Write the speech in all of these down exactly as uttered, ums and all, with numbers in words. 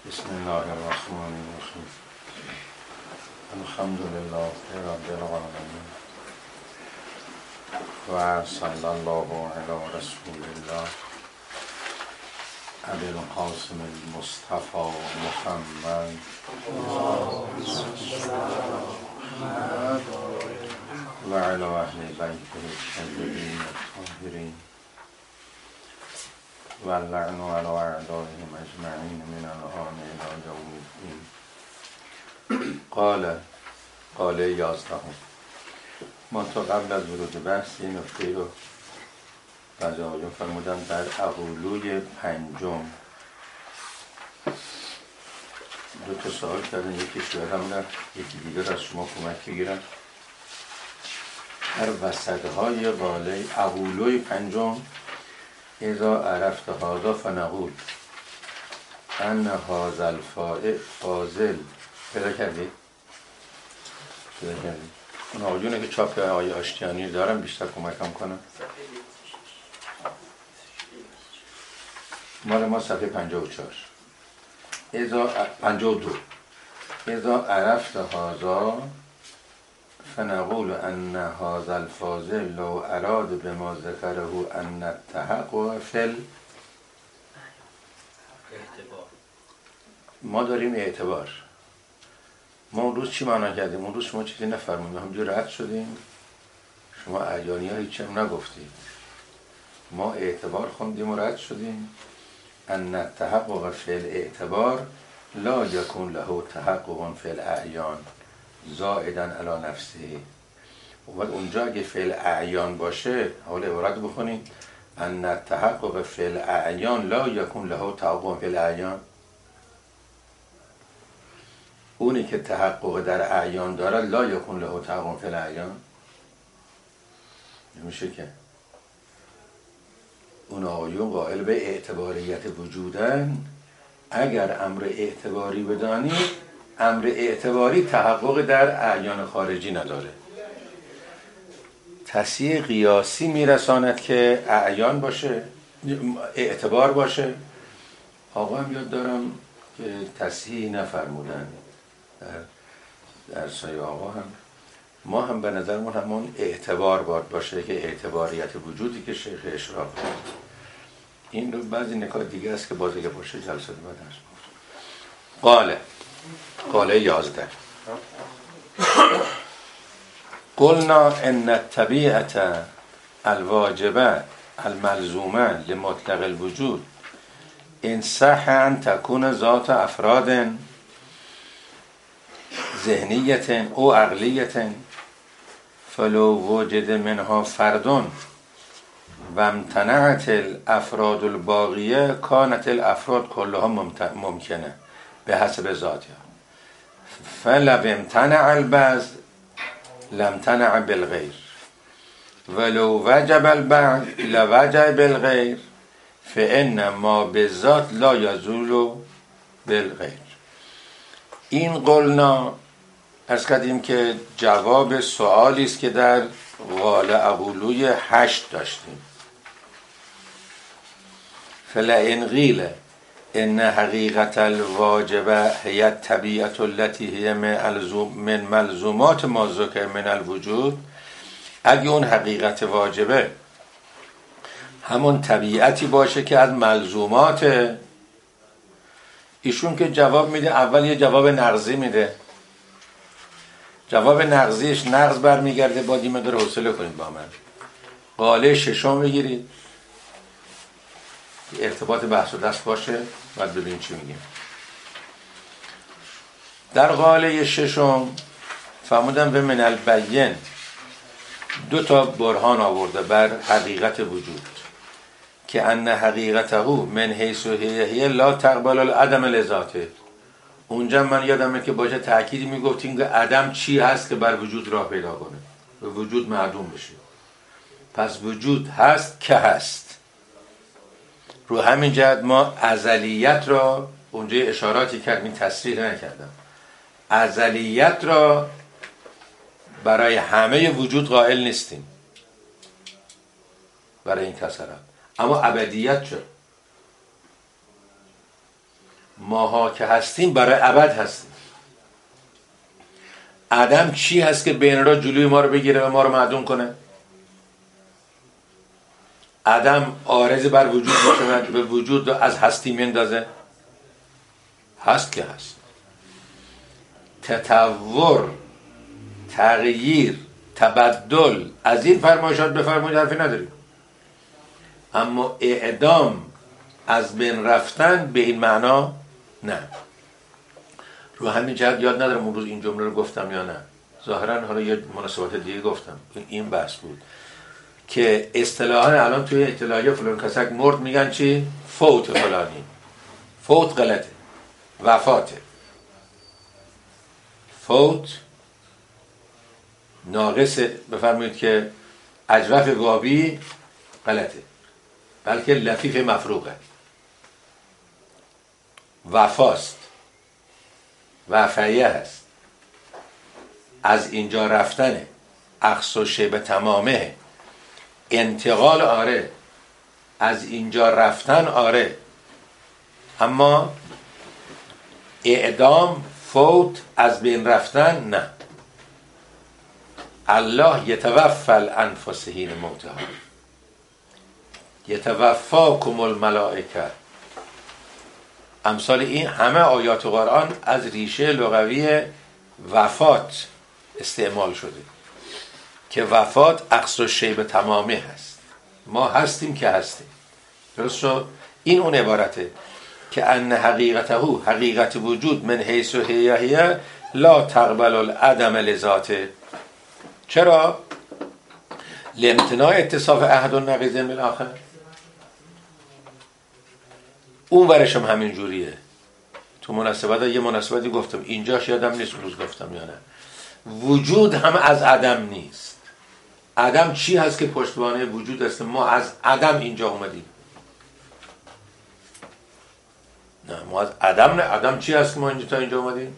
بسم الله الرحمن الرحیم. الحمد لله رب العالمین و صلی الله علی رسول الله ابی القاسم المصطفى محمد و علی اهل بیته الطاهرین الطاهرین و اللعن علی اعدائهم اجمعین من الآن الی یوم الدین. قال قال یازدهم. ما تا قبل از ورود بحث یه نکته رو بعضی آقایون فرمودن در اقولوی پنجم دو تا سوال کردن، یکی شوهرم رفت، یکی دیگر از شما کمک بگیرم. در وسطهای قاله اقولوی پنجم اذا عرفت هذا فنقول ان هذا الفاضل پیدا کردید؟ پیدا کردید؟ اون آقایونه که چاپ آیه آشتیانی دارم بیشتر کمکم کنم. مال ما صفحه پنجاه و چهار اذا پنجاه و دو اذا عرفت هذا فنقول ان هذا الفاضل لو اراد بما ذكره ان التحقق فی ال... ما داریم اعتبار. ما اون روز چی معنا کردیم؟ اون روز شما چیزی نفرمودیم، همونجور رد شدیم. شما اعیانی ها هیچی هم نگفتید، ما اعتبار خوندیم و رد شدیم. ان التحقق فی الاعتبار لا یکون له تحقق فی الاعیان زائدا علی نفسه. و اونجا اگه فعل اعیان باشه، حالا عبارت بخونیم ان التحقق فی الاعیان لا یکون له تحقق فی الاعیان. اونی که تحقق در اعیان داره لا یکون له تحقق فی الاعیان نمیشه که. اون آقایون قائل به اعتباریت وجودن. اگر امر اعتباری بدانید، امر اعتباری تحقق در اعیان خارجی نداره. تصحیح قیاسی میرساند که اعیان باشه، اعتبار باشه. آقا هم یاد دارم که تصحیح نفرمودن در درسای آقا هم. ما هم به نظرمون همون اعتبار باید باشه که اعتباریت وجودی که شیخ اشراق کرد. این رو بعضی نکات دیگه است که باز اگه باشه جلسه بعد درس بود. قاله قاله یازده قلنا ان الطبیعه الواجبه الملزومه لمطلق الوجود ان صح ان تكون ذات افراد ذهنیت او عقلیت فلو وجد منها فرد و امتنعت الافراد الباقیه کانت الافراد کلها ممکنه به حسب ذاتها فلو امتنع البعض لم تنع بالغیر ولو وجب البعض لوجب بالغیر فان ما بالذات لا یزول بالغیر. این قلنا عرض کردیم که جواب سوالی است که در قال اقولوی هشت داشتیم. فلئن قیل ان حقیقت الواجبه هی الطبیعه التي هی من ملزومات ما ذکر من الوجود، اگه اون حقیقت واجبه همون طبیعتی باشه که از ملزومات، ایشون که جواب میده اول یه جواب نقضی میده. جواب نقضیش نقض برمیگرده. با دیمه داره حوصله کنید با من. قاله ششم بگیرید، ارتباط بحث و دست باشه، بعد ببینیم چی میگیم. در قاله ششم فهمودم به من البین دو تا برهان آورده بر حقیقت وجود که ان حقیقته من حیث هی لا تقبل العدم لذاته. اونجا من یادمه که باشه تأکیدی میگفتیم که عدم چی هست که بر وجود راه پیدا کنه، به وجود معدوم بشه. پس وجود هست که هست. رو همین جهت ما ازلیت را، اونجا اشاراتی کردیم تصریح نکردم، ازلیت را برای همه وجود قائل نیستیم برای این کسرات، اما ابدیت چه؟ ماها که هستیم برای ابد هستیم. عدم چی هست که بین را جلوی ما رو بگیره و ما رو معدوم کنه؟ عدم عارض بر وجود میشه، به وجود رو از هستی میندازه. هست که هست. تطور، تغییر، تبدل، از این فرمایشات بفرمایید حرفی نداریم. اما اعدام، از بین رفتن، به این معنا نه. رو همین جهت یاد ندارم اون روز این جمله رو گفتم یا نه، ظاهرا حالا یه مناسبات دیگه گفتم. این بحث بود که اصطلاحا الان توی اطلاعیه فلان کسک مرد میگن چی؟ فوت فلانی. فوت غلطه، وفاته. فوت ناقصه، بفرمایید که اجوف واوی غلطه، بلکه لفیف مفروغه. وفاست، وفایه هست، از اینجا رفتنه، اخص و شیب تمامه، انتقال آره، از اینجا رفتن آره، اما اعدام، فوت، از بین رفتن نه. الله یتوفی الانفس حین موتها، یتوفاکم الملائکه. امثال این همه آیات قرآن از ریشه لغوی وفات استعمال شده که وفات اقصی شیب تمامه هست. ما هستیم که هستیم. درست شد؟ این اون عبارته که ان حقیقته، حقیقت وجود، من حیث هی هی لا تقبل العدم لذاته. چرا؟ لامتناع اتصاف احد و نقیض بالآخر. اون ورش هم همین جوریه. تو مناسبت یه مناسبتی گفتم، اینجاش یادم نیست روز گفتم یا نه. وجود هم از عدم نیست. عدم چی هست که پشتوانه وجود است؟ ما از عدم اینجا اومدیم. نه، ما از عدم نه. عدم چی هست که ما اینجا تا اینجا اومدیم؟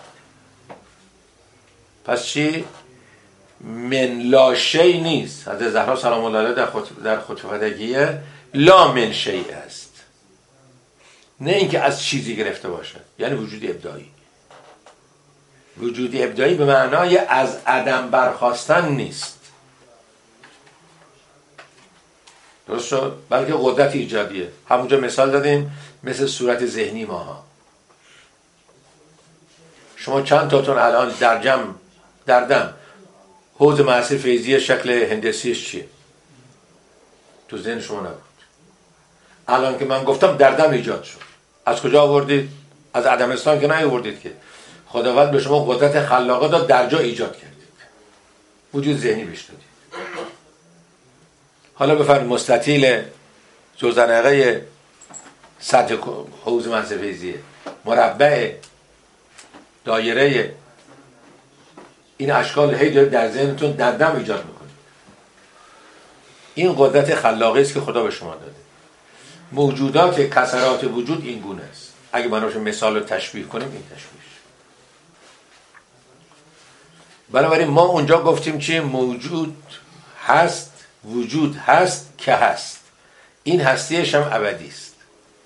پس چی؟ من لا شی نیست. حضرت زهرا سلام الله علیها در خط... در خطبتگیه لا من شی است، نه اینکه از چیزی گرفته باشه. یعنی وجود ابداعی. وجود ابداعی به معنای از عدم برخاستن نیست. درست شد؟ بلکه قدرت ایجادیه. همونجا مثال دادیم مثل صورت ذهنی ماها. شما چند تاتون الان در جمع در دم حوض معصر فیضی شکل هندسیش چیه؟ تو ذهن شما نبود. الان که من گفتم در دم ایجاد شد. از کجا آوردید؟ از عدمستان که نیاوردید که. خداوند به شما قدرت خلاقه داد، در جا ایجاد کردید. وجود ذهنی بهش دادید. حالا بفرمایید مستطیل زوزنقه سطح حوض معصر فیضیه، مربع، دایره، این اشکال هی داره در ذهنتون در دم ایجاد میکنه. این قدرت خلاقه است که خدا به شما داده. موجودات کسرات وجود این گونه است. اگه بنابراین مثال رو تشبیه کنیم این تشبیه. بنابراین ما اونجا گفتیم چی؟ موجود هست، وجود هست که هست. این هستیش هم ابدی است.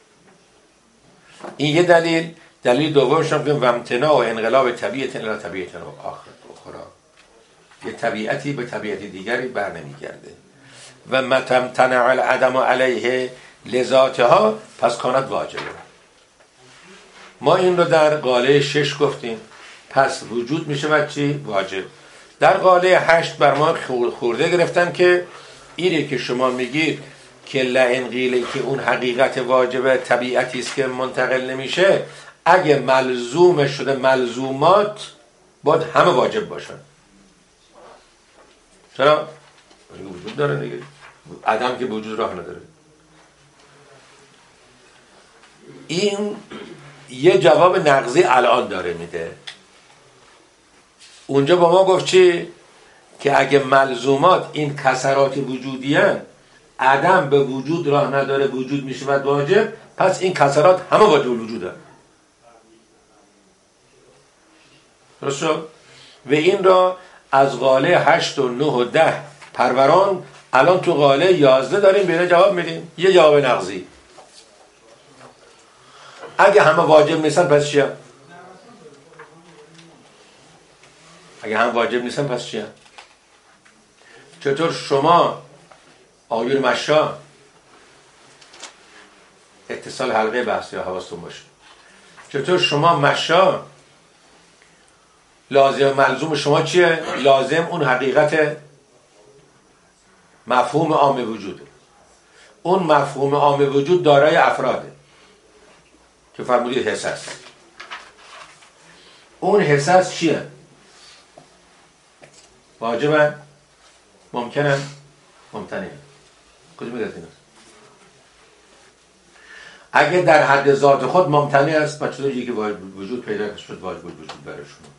این یه دلیل. دلیل دومش هم که وامتناع و انقلاب طبیعت الی طبیعت آخر اخرى. یه طبیعتی به طبیعت دیگری بر نمیگرده. و متمتنع العدم علیه لذاتها پس کانت واجبه. ما این رو در قاله شش گفتیم. پس وجود میشه و چی؟ واجب. در قاله هشت بر ما خورده گرفتن که اینه که شما میگید که لئن قیل که اون حقیقت واجبه طبیعتی است که منتقل نمیشه، اگه ملزوم شده ملزومات باید همه واجب باشن. چرا؟ وجود داره دیگه. عدم که وجود راه نداره. این یه جواب نقضی الان داره میده. اونجا با ما گفت چی؟ که اگه ملزومات این کسرات وجودی هن، عدم به وجود راه نداره، وجود میشه و واجب، پس این کسرات همه واجب الوجود هن. درست شد؟ و این را از قاله هشت و نه و ده پروران الان تو قاله یازده داریم بیره جواب میدیم. یه جواب نقضی. اگه همه واجب نیستن پس چیه؟ اگه هم واجب نیستن پس چیه؟ چطور شما آقایون مشا، اتصال حلقه بحثی ها حواستون باشه، چطور شما مشا لازم ملزوم شما چیه؟ لازم اون حقیقت مفهوم عام وجوده. اون مفهوم عام وجود دارای افراده که فرمودید حساس. اون حساس چیه؟ واجبن؟ ممکنن؟ ممتنعن؟ کجا میگه اینا؟ اگه در حد ذات خود ممتنع است، پس چطور یکی وجود پیدا شد واجب وجود برای شما؟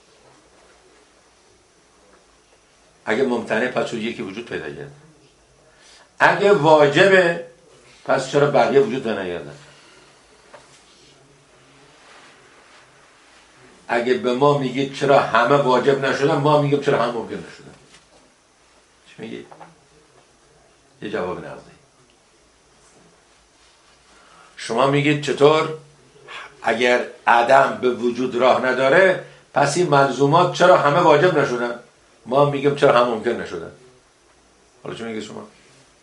اگه ممتنع پس چطور یکی وجود پیدا کرد؟ اگه واجبه پس چرا بقیه وجود پیدا نکردن؟ اگه به ما میگید چرا همه واجب نشدن، ما میگیم چرا همه ممکن نشدن. چی میگید؟ یه جواب نقضی. شما میگید چطور اگر عدم به وجود راه نداره پس این ملزومات چرا همه واجب نشدن؟ ما میگیم چرا همه ممکن نشدن. حالا چی میگید شما؟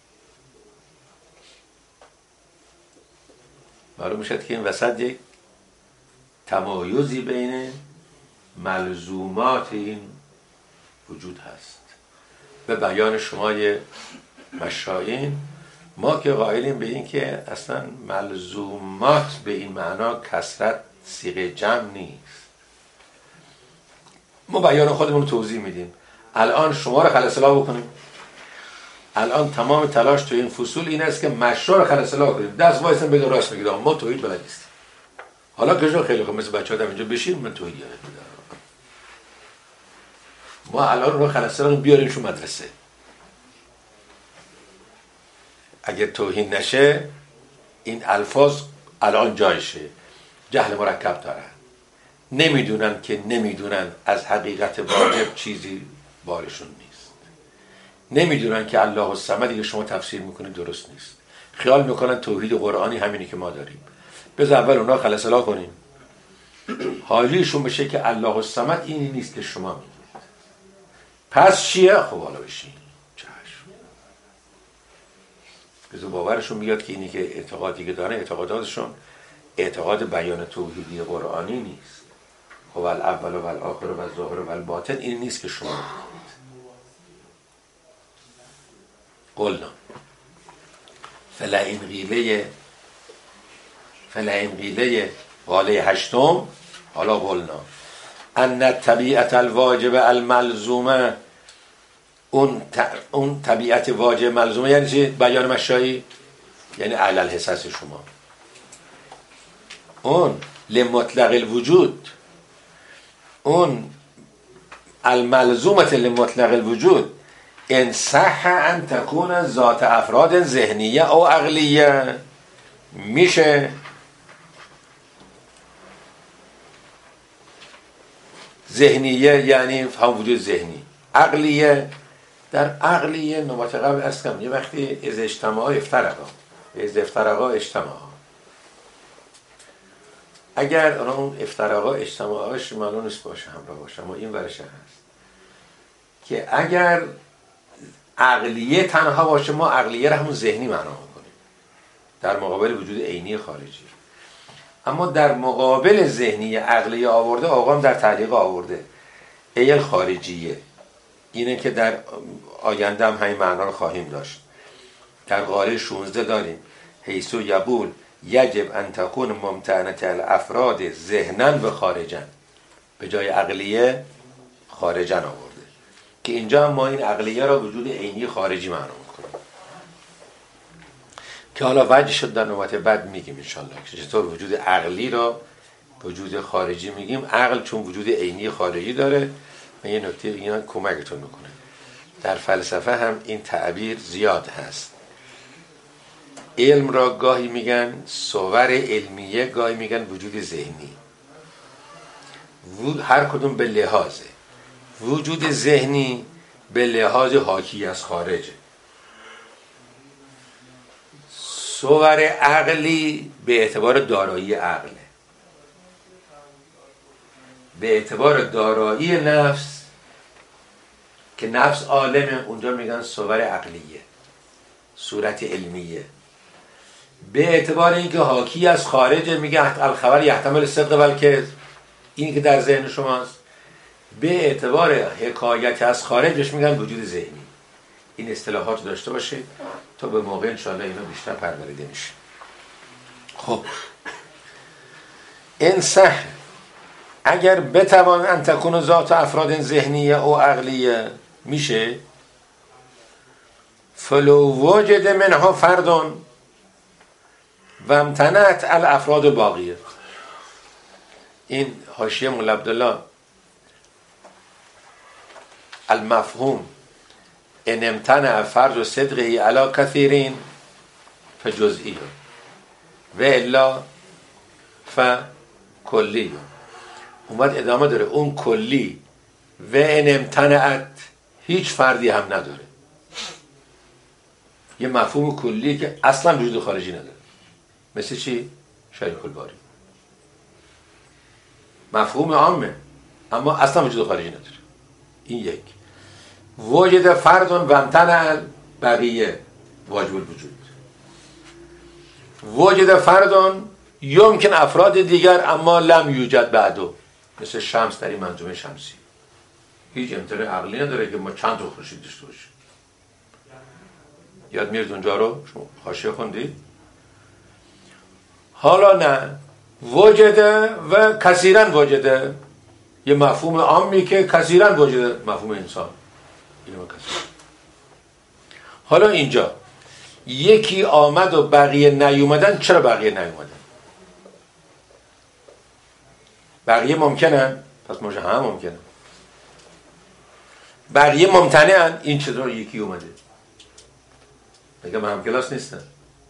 معلوم میشد که این وسط یک تمایزی بین ملزومات این وجود هست. به بیان شمای مشایین ما که قائلیم به این که اصلا ملزومات به این معنا کثرت صیغه جمع نیست. ما بیان خودمون رو توضیح میدیم. الان شما رو خلص اصلاح بکنیم. الان تمام تلاش تو این فصول این است که مشا رو خلص اصلاح کنیم. دست وایسن بگید راست میگید ما توحید بلد نیستیم. حالا که خیلی خوب مثل بچه‌ها اینجا بشین من توحید یاد میدم. ما الان رو خلص اصلاح بیاریم شو مدرسه. اگر توهین نشه این الفاظ الان جایشه. جهل مرکب دارن، نمیدونن که نمیدونن از حقیقت واجب چیزی بارشون نیست، نمیدونن که الله الصمدی که شما تفسیر میکنید درست نیست، خیال میکنن توحید قرآنی همینی که ما داریم. بذار اول اونا خلص اصلاح کنیم، حالیشون بشه که الله الصمد اینی نیست که شما میگید. پس چیه؟ خب حالا بشین بذار باورشون بیاد که اینی که اعتقادی که دارن اعتقاداتشون اعتقاد بیان توحیدی قرآنی نیست. خب الاول و الاخر و الظاهر و الباطن این نیست که شما میگید. قلنا فلئن قیله فلئن قیله قاله هشتم حالا قلنا ان طبیعت الواجب الملزومه، اون ت... اون طبیعت واجب ملزومه یعنی چی؟ بیان مشایی یعنی علل حساس شما. اون لمطلق الوجود، اون الملزومه لمطلق الوجود ان صح ان تكون ذات افراد ذهنیه او عقلیه، میشه ذهنیه یعنی هم وجود ذهنی، عقلیه در عقلیه نوبت قبل اسکم یه وقتی از اجتماع افترقا از افترقا اجتماع، اگر اون افترقا اجتماعش معلوم نیست باشه همراه باشه، اما این ورشه هست که اگر عقلیه تنها باشه ما عقلیه رو همون ذهنی معنا میکنیم در مقابل وجود عینی خارجی. اما در مقابل ذهنی عقلیه آورده آقام در تعلیق آورده ایل خارجیه، اینه که در آینده هم همین معنا رو خواهیم داشت. در قاره شانزده داریم حیثو یبول یجب ان تکون ممتعنت الافراد ذهنن و خارجن، به جای عقلیه خارجن آورده که اینجا هم ما این عقلیه را وجود عینی خارجی معنا میکنیم که حالا وجه شد در نوبت بعد میگیم انشالله که چطور وجود عقلی را وجود خارجی میگیم. عقل چون وجود عینی خارجی داره و یه نکته اینا کمکتون میکنه. در فلسفه هم این تعبیر زیاد هست. علم را گاهی میگن صور علمیه، گاهی میگن وجود ذهنی، هر کدوم به لحاظه. وجود ذهنی به لحاظ حاکی از خارجه، صور عقلی به اعتبار دارایی عقله، به اعتبار دارایی نفس که نفس عالمه، اونجا میگن صور عقلیه، صورت علمیه. به اعتبار اینکه حاکی از خارج، میگه الخبر یحتمل صدق و الکذب، این که در ذهن شماست. به اعتبار حکایت از خارجش میگن وجود ذهنی. این اصطلاحات داشته باشید تا به موقع انشاءالله اینا بیشتر پروریده میشه. خب این صح اگر بتوان ان تکون ذات افراد ذهنیه او عقلیه میشه، فلو وجد منها فردون و امتنعت الافراد باقیه. این حاشیه مولا عبدالله المفهوم ان امتنع فرض صدقه علی کثیرین فجزئی و الا فکلی. اومد ادامه داره، اون کلی و ان امتنعت هیچ فردی هم نداره. یه مفهوم کلی که اصلا وجود خارجی نداره. مثل چی؟ شریک الباری. مفهوم عامه اما اصلا وجود خارجی نداره. این یک. وجد فردون و امتنع بقیه واجب الوجود. وجد فردون یمکن افراد دیگر اما لم یوجد بعدو، مثل شمس در این منظومه شمسی. هیچ امتناع عقلی نداره که ما چند تا خورشید داشته باشیم. یاد میرد اونجا رو؟ شما حاشیه خوندید؟ حالا نه، وجده و کثیرا وجده، یه مفهوم عامی که کثیرا وجده، مفهوم انسان. حالا اینجا یکی آمد و بقیه نیومدن. چرا بقیه نیومدن؟ بقیه ممکنن، پس ماشه هم ممکنن. بقیه ممتنعن، این چطور یکی اومده؟ بگم همکلاس نیستن.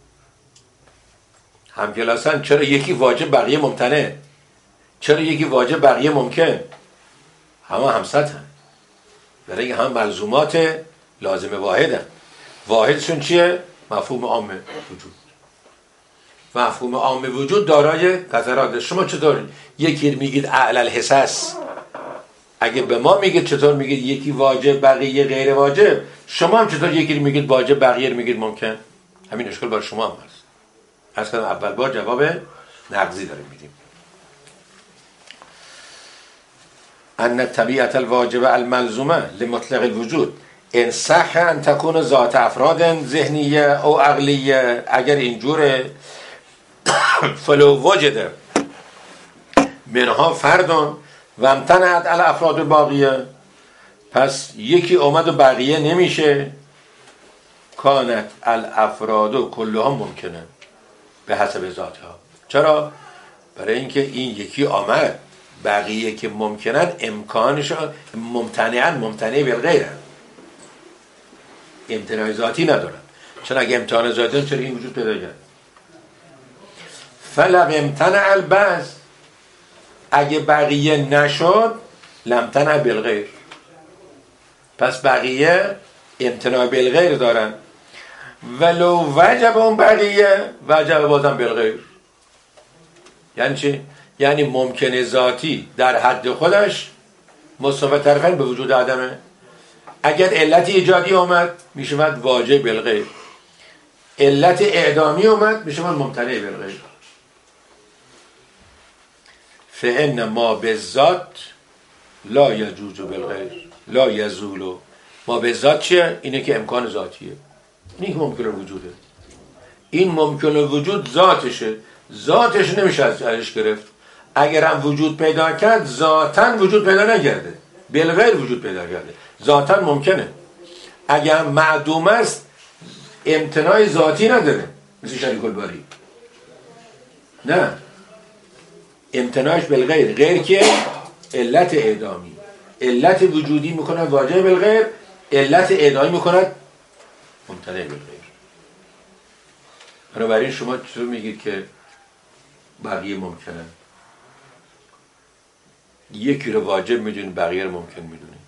همکلاسن، چرا یکی واجب بقیه ممتنع؟ چرا یکی واجب بقیه ممکن؟ همه همسطن، برای اینکه هم ملزومات لازم واحدن. واحدشون چیه؟ مفهوم عام وجود. مفهوم عام وجود دارای قطرات. شما چطور یکی میگید اعلی الحصص؟ اگه به ما میگید چطور میگید یکی واجب بقیه غیر واجب، شما هم چطور یکی میگید واجب بقیه میگید ممکن؟ همین اشکال بر شما هم هست. از کنم اول بار جواب نقضی داریم میدیم. ان طبیعت الواجب الملزومه لمطلق الوجود ان صح ان تكون ذات افراد ذهنیه او عقلیه. اگر اینجوره فلو وجد منها فردون و امتنعت الافراد باقیه، پس یکی اومد و بقیه نمیشه. کانت الافراد کلها ممکنه به حسب ذاتها. چرا؟ برای اینکه این یکی آمد، بقیه که ممکنن امکانش ممتنعن، ممتنع بالغیرن، امتناع ذاتی ندارن. چون اگه امتناع ذاتی دارن چرا این وجود پیدا کرد؟ فلم امتنع البعض، اگه بقیه نشد لمتنع بالغیر، پس بقیه امتناع بالغیر دارن. ولو وجب اون بقیه وجب بازم بالغیر. یعنی چی؟ یعنی ممکن ذاتی در حد خودش مساوی طرفین به وجود عدمه. اگر علت ایجادی اومد میشود واجب بالغیر، علت اعدامی اومد میشود ممتنع بالغیر. فان ما بالذات لا یجوز بالغیر لا یزول. ما بالذات چیه؟ اینه که امکان ذاتیه، اینه که ممکن وجوده. این ممکن وجود ذاتشه، ذاتش نمیشه ازش گرفت. اگر هم وجود پیدا کرد ذاتاً وجود پیدا نکرده، بالغیر وجود پیدا کرده، ذاتاً ممکنه. اگر هم معدوم است امتناع ذاتی نداره، مثل شریک الباری. نه، امتناعش بالغیر. غیر که علت اعدامی، علت وجودی میکنه واجب بالغیر، علت اعدامی میکنه ممتنع بالغیر. بنابراین شما چطور میگید که بقیه ممکنه؟ یکی رو واجب میدونید بقیه رو ممکن میدونید.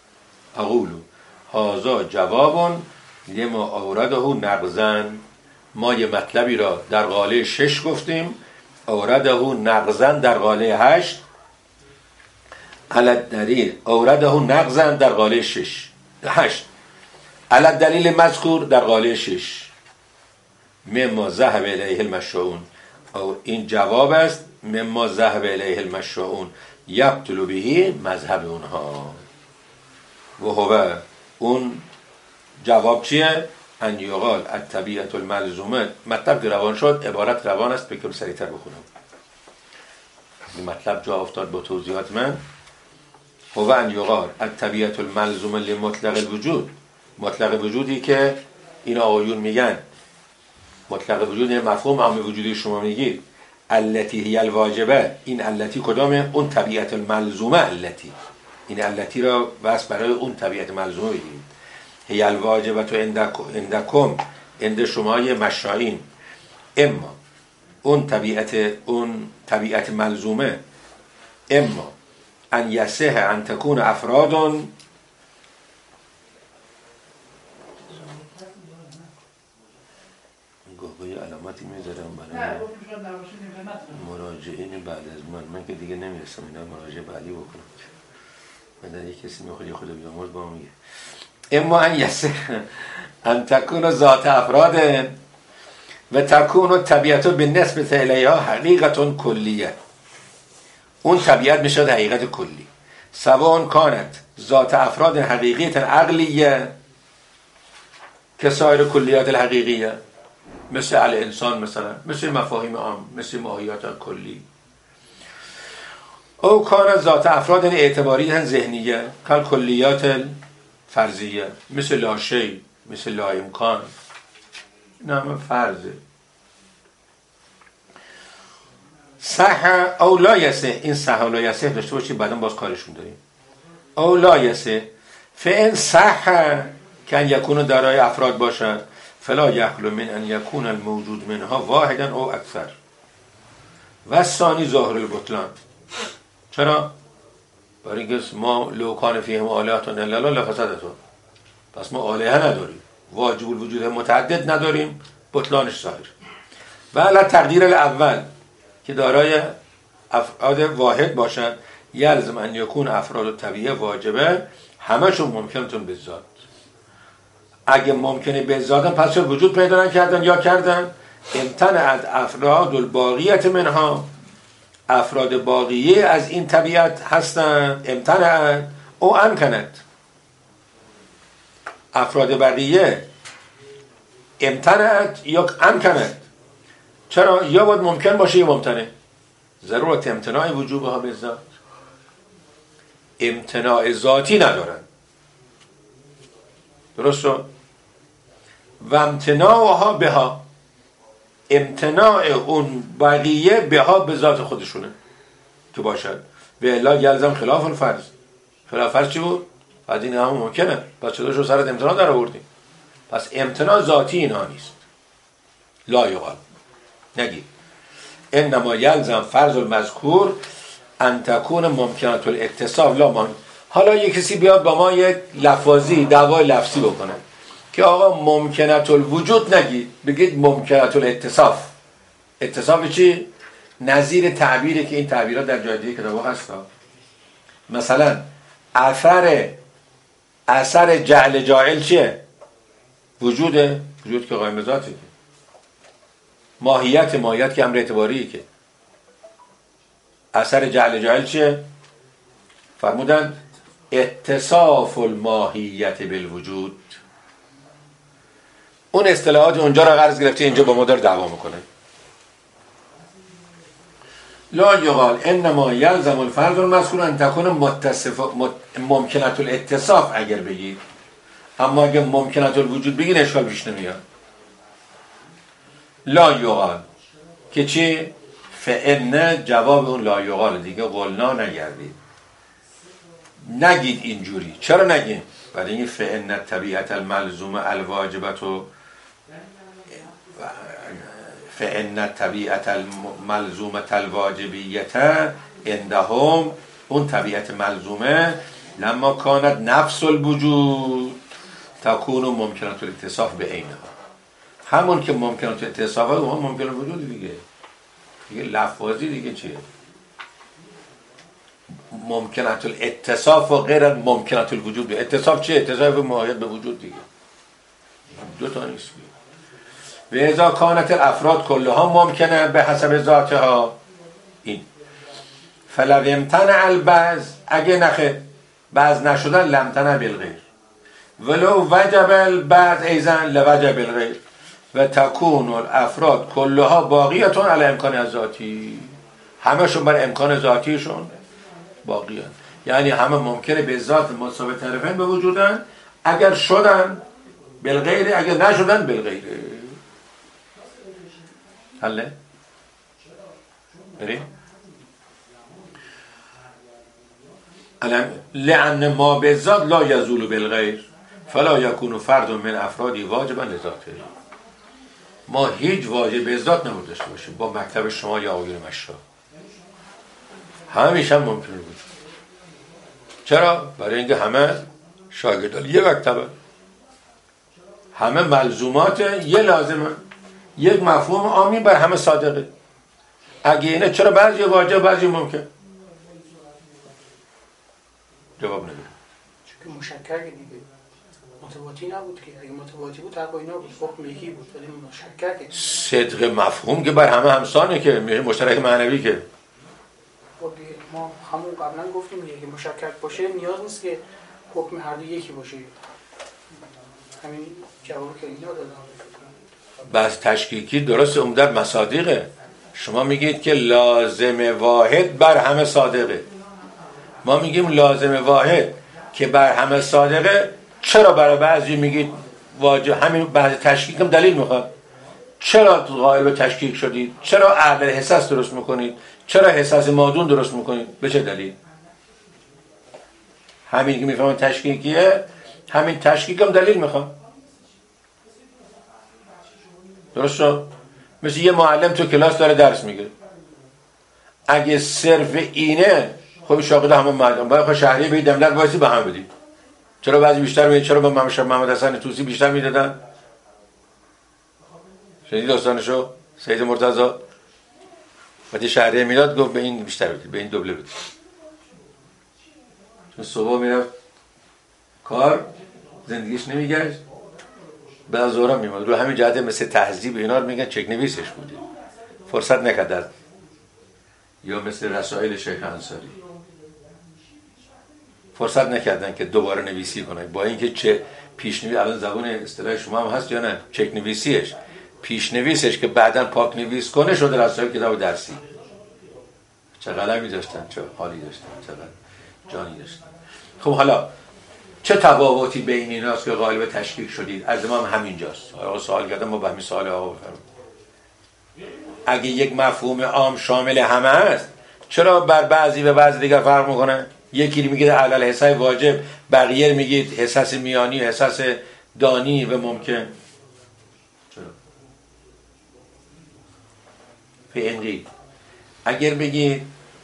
اقولو هازا جوابون لما اورده نقضن ما یه مطلبی را در قاله شش گفتیم، اورده نقضن در قاله هشت، علت دلیل اورده نقضن در قاله شش هشت، علت دلیل مذکور در قاله شش، مما ذهب الیه المشاؤون، او این جواب است، مما ذهب الیه المشاؤون یبطل به مذهب اونها. و هو اون جواب چیه؟ ان یقال الطبیعة الملزومه. مطلب که روان شد، عبارت روان است، بکنم سریعتر بخونم. این مطلب جا افتاد با توضیحات من. هو ان یقال الطبیعة الملزومه لمطلق الوجود، مطلق وجودی که این آقایون میگن مطلق وجود، یعنی مفهوم عام وجودی شما میگید التی هی الواجبه، این التی کدامه؟ اون طبیعت الملزومه التی، این التی را بس برای اون طبیعت ملزومه بگیرید. هی الواجبه تو اندکم، اند شمای مشائین، اما اون طبیعت اون طبیعت ملزومه، اما ان یصح ان تکون افرادون، گاهی علاماتی میذارم برای مراجعین بعد از من، من که دیگه نمیرسم اینا مراجعه بعدی بکنم، بعد یک کسی میخواد یه خود بیامرز با میگه. اما ان یصح ان تکون ذات افراد و تکون طبیعت بالنسبه الیها حقیقت کلیه، اون طبیعت میشد حقیقت کلی، سواء کانت ذات افراد حقیقیت عقلیه که سایر کلیات الحقیقیه، مثل الانسان، مثلا مثل مفاهیم عام، مثل ماهیات کلی، او کان ذات افراد اعتباریه ذهنیه کل کلیات فرضیه، مثل لا شی، مثل لا امکان، نه همه فرضه. صح او لا یصح، این صح و لا یصح داشته باشیم بعدم باز کارشون داریم. او لا یصح فان صح کن یکون دارای افراد باشد فلا یخلو من ان یکون الموجود منها واحدا او اکثر و ثانی ظاهر البطلان. چرا؟ برای اینکه ما لو کان فیهم آلهة الا الله لفسدتها، پس ما آلهه نداریم، واجب الوجود متعدد نداریم، بطلانش ظاهر. و علی تقدیر الاول که دارای افراد واحد باشند، یلزم ان یکون افراد طبیعه واجبه همشون ممکنتون به ذات. اگه ممکنه به ذاتن پس چرا وجود پیدا نکردن یا کردن؟ امتنعت افراد الباقیت منها، افراد باقیه از این طبیعت هستند، امتنعت او امکنت، افراد بقیه امتنعت یا امکنت. چرا؟ یا باید ممکن باشه یا ممتنع، ضرورت امتناع وجوبها به ذات، امتناع ذاتی ندارن، درست شد؟ و امتناعها بها، امتناع اون بقیه بها به ذات خودشونه که باشد. و الا یلزم خلاف الفرض. خلاف فرض چی بود؟ بعد این هم ممکنه، پس چطور شو سرت امتناع در آوردیم؟ پس امتناع ذاتی اینا نیست. لا یقال، نگید انما یلزم فرض المذکور ان تکون ممکنات الاتصاف لا من. حالا یک کسی بیاد با ما یک لفظی دعوای لفظی بکنه که آقا ممکنات الوجود نگید، بگید ممکنات الاتصاف. اتصاف چی؟ نظیر تعبیری که این تعبیرات در جای دیگه کتابا هست. مثلا اثر اثر جعل جاعل چیه؟ وجوده، وجود که قائم ذاته. ماهیت ماهیت که امر اعتباریه. که اثر جعل جاعل چیه؟ فرمودن اتصاف الماهیت بالوجود. اون اصطلاحات اونجا را قرض گرفته اینجا با ما داره دعوا میکنه. لا یقال انما یلزم الفرض المذکور ان تکون متصف ممکنات الاتصاف اگر بگید، اما اگر ممکنات الوجود بگید اشکال پیش نمیاد. لا یقال که چی؟ فان جواب اون لا یقال دیگه قلنا نگردید، نگید اینجوری. چرا نگید؟ برای این فان طبیعت الملزومه الواجبت و فان طبیعت الملزومه الواجبیت عندهم، اون طبیعت ملزومه لما کانت نفس الوجود تکون ممکنات الاتصاف به عینها، همون که ممکنات اتصافه اون ممکن وجود دیگه دیگه لفظی دیگه چیه؟ ممکنات الاتصاف و غیر ممکنات الوجود. اتصاف چیه؟ اتصاف ماهیت به وجود دیگه، دو تا نیست. و اذا کانت الافراد کلها ممکنه به حسب ذاتها، این فلو امتنع البعض، اگه نخه بعض نشدن لمتنع بالغیر، ولو وجب البعض ایزن لوجب الغیر و تکون الافراد کلها باقیتون علی امکان ذاتی، همشون بر امکان ذاتیشون باقیان، یعنی همه ممکنه به ذات مساوی طرفین به وجودن اگر شدن بالغیر، اگر نشدن بالغیر. حله؟ بریم؟ لأن ما به ذات لا یزول بالغیر فلا یکون فرد من افرادی واجبا لذاته. ما هیچ واجب به ذات نمود داشته باشیم با مکتب شما یا آقایون مشرا، همیشه هم ممکنه بود. چرا؟ برای اینکه همه شاگردان یه مکتبه، همه ملزومات یه لازمه، یک مفهوم عامی بر همه صادقه. اگه اینه چرا بعضی واجب بعضی ممکن؟ جواب نده. چون که مشکل دیگه متواتی نبود که، اگه متواتی بود حق اینا بود، حکم یکی بود، ولی مشکل صدق مفهوم که بر همه همسانه که مشترک معنوی که ما همون قبلا گفتیم که مشکل باشه نیاز نیست که حکم هر دو یکی باشه. همین جواب که اینا دادن. بس تشکیکی درست عمدت مصادیقه. شما میگید که لازم واحد بر همه صادقه، ما میگیم لازم واحد که بر همه صادقه. چرا برای بعضی میگید واجب؟ همین بعضی تشکیک هم دلیل میخواد. چرا قائل به تشکیک شدید؟ چرا اهل حساس درست میکنید؟ چرا حساس مادون درست میکنید؟ به چه دلیل؟ همین که میفهمن تشکیکیه، همین تشکیک هم دلیل میخواد. درست شد؟ مثل یه معلم تو کلاس داره درس میگه، اگه صرف اینه خب شاگرد همه معلم باید خب شهریه به دملت وایسی به هم بدید. چرا بعضی بیشتر میدید؟ چرا به محمد حسن طوسی بیشتر میدادن؟ شنیدی داستانشو؟ سید مرتضی وقتی شهریه میداد گفت به این بیشتر بدید، به این دوبله بدید. چون صبح میرفت کار، زندگیش نمیگشت، بعد ظهر میمد. رو همین جهت مثل تهذیب اینا رو میگن چک نویسش بودی، فرصت نکرد. یا مثل رسائل شیخ انصاری فرصت نکردن که دوباره نویسی کنه، با اینکه چه پیشنویسی الان زبان اصطلاح شما هم هست یا نه، چک نویسیش، پیشنویسش که بعداً پاک نویس کنه شده رسائل کتاب درسی. چه قلمی داشتن، چه حالی داشتن، چقدر جانی داشتن. خب حالا چه تفاوتی بین ایناست که قائل به تشکیک شدید؟ از ما هم همینجاست. آقا سوال کردم، ما به همین سوال آقا بفرمایید. اگه یک مفهوم عام شامل همه است، چرا بر بعضی و بعضی دیگر فرق میکنه؟ یکی میگه علل حساب واجب، بقیه میگید حساس میانی، حساس دانی و ممکن. چرا؟ فینقی اگر بگید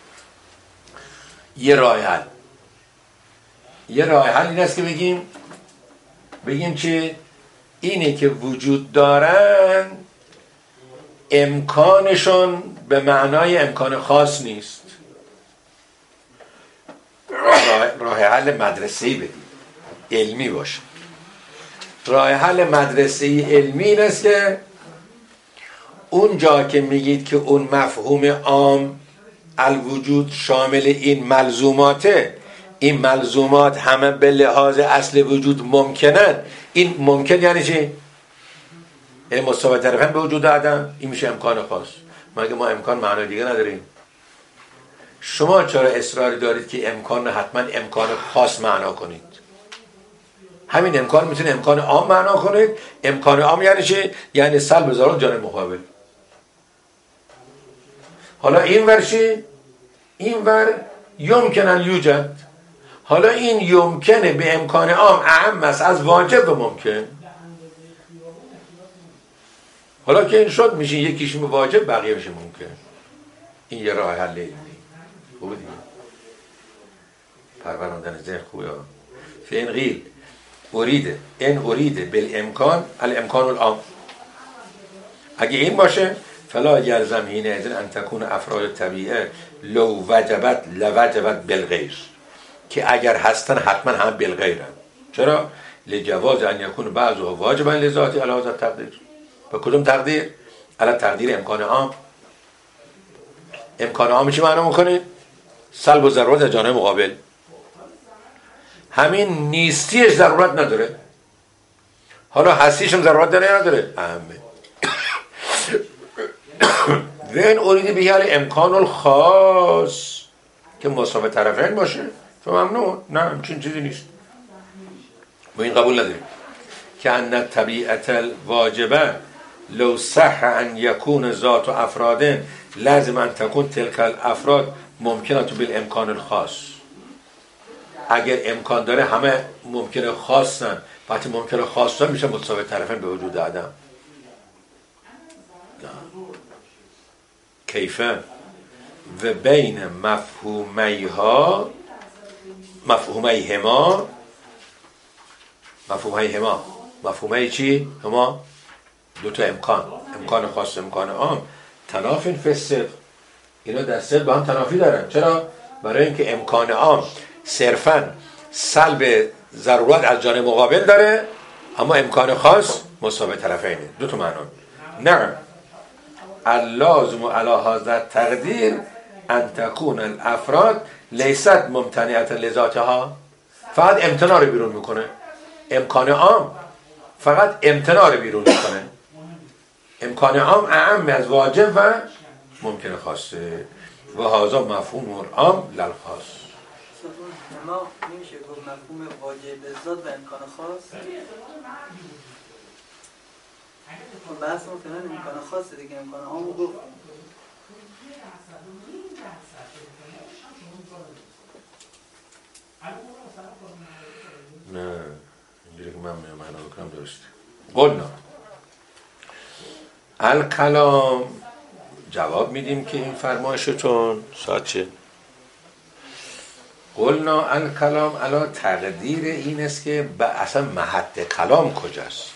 یه راه حل، یه راه حل این است که بگیم بگیم که اینه که وجود دارن امکانشون به معنای امکان خاص نیست. راه, راه حل مدرسه‌ای بدید، علمی باشه. راه حل مدرسه‌ای علمی این است که اون جا که میگید که اون مفهوم عام الوجود شامل این ملزوماته، این ملزومات همه به لحاظ اصل وجود ممکنن. این ممکن یعنی چی؟ یعنی مساوی طرفین به وجود آدم، این میشه امکان خاص. مگه ما امکان معنای دیگه نداریم؟ شما چرا اصراری دارید که امکان حتما امکان خاص معنا کنید؟ همین امکان میتونه امکان عام معنا کنید. امکان عام یعنی چی؟ یعنی سلب ضرر جانب مقابل. حالا این ورشی این ور یمکنن یوجد. حالا این یمکنه به امکان عام اهم است از واجب و ممکن. حالا که این شد میشه یکیش واجب، بقیه میشه ممکن. این یه راه حل خوبه دیگه. پروراندن ذهن خوبه. فین قیل اريد ان اريد بالامکان الامکان العام. اگه این باشه فلا یلزم حینئذ ان تکون افراد طبیعه لو وجبت لوجبت بالغیر، که اگر هستن حتما هم بالغیرن. چرا؟ لجواز ان یکون بعضها واجبا لذاتی علی هذا التقدیر. به کدوم تقدیر؟ علی تقدیر امکان عام. امکان عام چی معنی میکنه؟ سلب و ضرورت از جانب مقابل. همین نیستیش ضرورت نداره، حالا هستیش هم ضرورت داره یا نداره؟ اهمه. وین اورید به یعنی امکان الخاص که مساوی طرفین باشه فممنوع. نه همچین چیزی نیست، ما این قبول نداریم که ان طبیعت الواجبه لو صح ان یکون ذات و افرادن لازم ان تکون تلک الافراد ممکنه بالامکان الخاص. اگر امکان داره همه ممکنه خاصن، وقتی ممکنه خاصن میشه مساوی طرفین به وجود عدم. کیفه و بین مفهومیها مفهومیهما مفهومیهما مفهومی چی؟ هما دوتا امکان، امکان خاص امکان عام، تنافین فی الصدق. اینا در صدق با هم تنافی دارن. چرا؟ برای اینکه امکان عام صرفا سلب ضرورت از جانب مقابل داره، اما امکان خاص مساوی طرفینه. دو تا معنا. نه اللازم علی هذا التقدیر ان تکون الافراد لیست ممتنعه لذاتها. فقط امتناع رو بیرون میکنه. امکان عام فقط امتناع رو بیرون میکنه. امکان عام اعم از واجب و ممکن خاصه و هذا مفهوم العام للخاص. ما نمیشه گفت مفهوم واجب ذات و امکان خاص. بحث ما فعلا امکان خاصه دیگه، امکان عام رو گفت. نه اینجوری که من معنا بکنم درسته. قلنا الکلام، جواب میدیم که این فرمایشتون ساعت چه؟ قلنا الکلام علا تقدیر این است که اصلا محط کلام کجاست.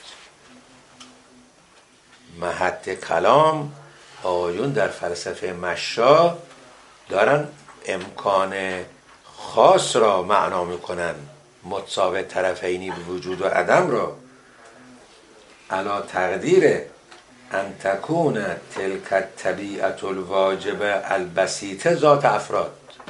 محط کلام آیون در فلسفه مشا دارن امکان خاص را معنا میکنن، متساوی طرفینی به وجود و عدم را علا تقدیر ان تکون تلک الطبیعت الواجبه البسیطه ذات افراد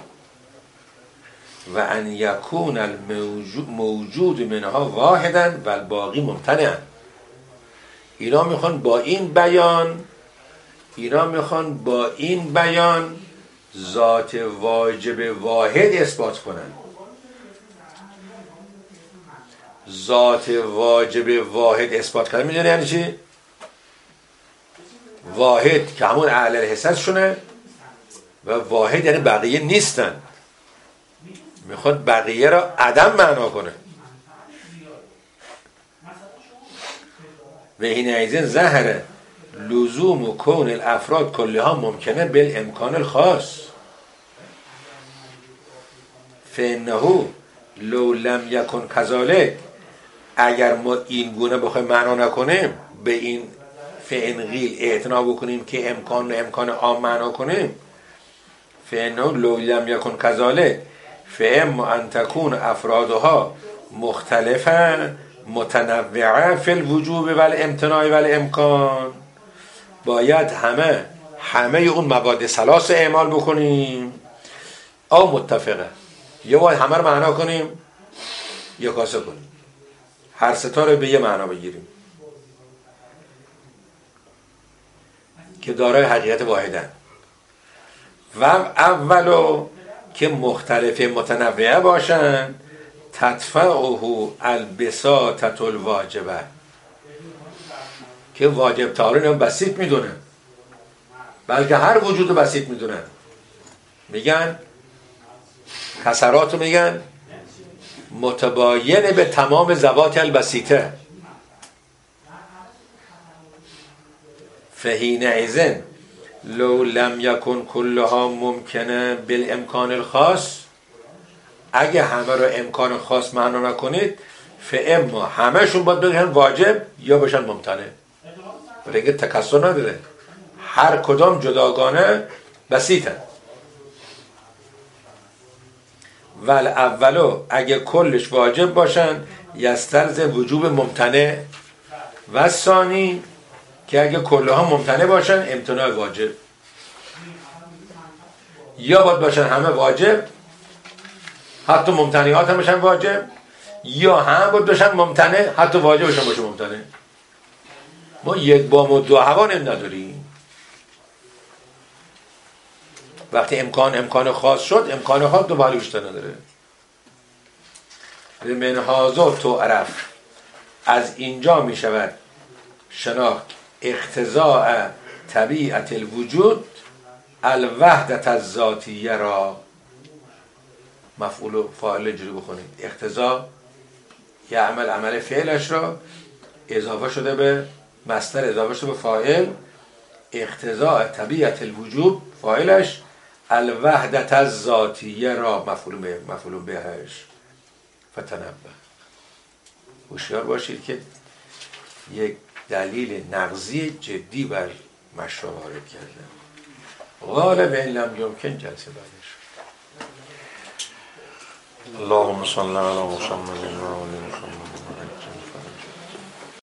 و ان یکون الموجود منها واحدا و الباقی ممتنعا. اینا میخوان با این بیان اینا میخوان با این بیان ذات واجب واحد اثبات کنن. ذات واجب واحد اثبات کردن میدونی یعنی چی؟ واحد که همون اعلی الحسد شونه و واحد یعنی بقیه نیستن. میخواد بقیه را عدم معنا کنه. و این ایزن ظهر لزوم و کون الافراد کلها ممکنه بالامکان الخاص فانه لو لم یکن کذالک. اگر ما این گونه بخوایم معنا نکنیم، به این فانقیل اعتنا بکنیم که امکان و امکان عام معنا کنیم، فانه لو لم یکن کذالک فاما ان تکون افرادها مختلفا متنوعه فی الوجوب و الامتناع و الامکان. باید همه همه اون مواد ثلاث اعمال بکنیم او متفقه، یا باید همه رو معنا کنیم یا کاسه کنیم، هر ستا رو به یه معنا بگیریم که دارای حقیقت واحدن. و اولو که مختلف متنوعه باشن تدفعه البساطة الواجبه، که واجب تارین هم بسیط میدونه، بلکه هر وجود بسیط میدونن. میگن کسراتو میگن متباین به تمام ذوات البسیطه. فحین ایزن لو لم یکن کلها ممکنه بالامکان الخاص. اگه همه رو امکان خاص معنا نکنید فاما همشون باید بگن واجب یا باشن ممتنع. ولی اگه تکثر نداره، هر کدام جداگانه بسیطن. ول اولو اگه کلش واجب باشن یستلزم وجوب ممتنع، و ثانی که اگه کلها ممتنع باشن امتناع واجب. یا باید باشن همه واجب، حتی ممتنعات هم باشن واجب، یا هم باید باشن ممتنع حتی واجبشون باشه ممتنع. ما یک بام و دو هوا نداریم. وقتی امکان امکان خاص شد، امکان خاص دو بالو بیشتر نداره. من هازا تو عرف، از اینجا می شود شناخت اقتضاء طبیعت الوجود الوحدت الذاتیه را. مفعول و فاعل جوری بخونید. اقتضا یه عمل عمل فعلش را اضافه شده به مصدر، اضافه شده به فاعل. اقتضاء طبیعت الوجود فاعلش، الوحدت الذاتیه را مفعول به مفعول بهش. فتنبه، هوشیار باشید که یک دلیل نقضی جدی بر مشروع وارد کردن. غالب این لم یمکن جلسه بعدش. اللهم صل علی محمد و آل محمد.